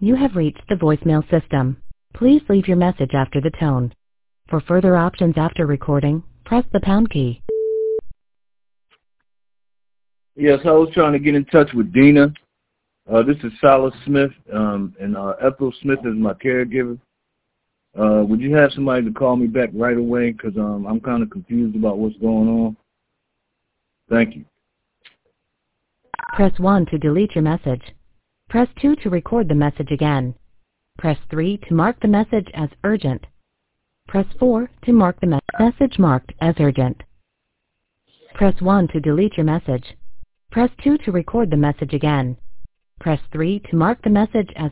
You have reached the voicemail system. Please leave your message after the tone. For further options after recording, press the pound key. Yes, I was trying to get in touch with Dina. This is Silas Smith, and Ethel Smith is my caregiver. Would you have somebody to call me back right away? Because I'm kind of confused about what's going on. Thank you. Press 1 to delete your message. Press 2 to record the message again. Press 3 to mark the message as urgent. Press 4 to mark the message marked as urgent. Press 1 to delete your message. Press 2 to record the message again. Press 3 to mark the message as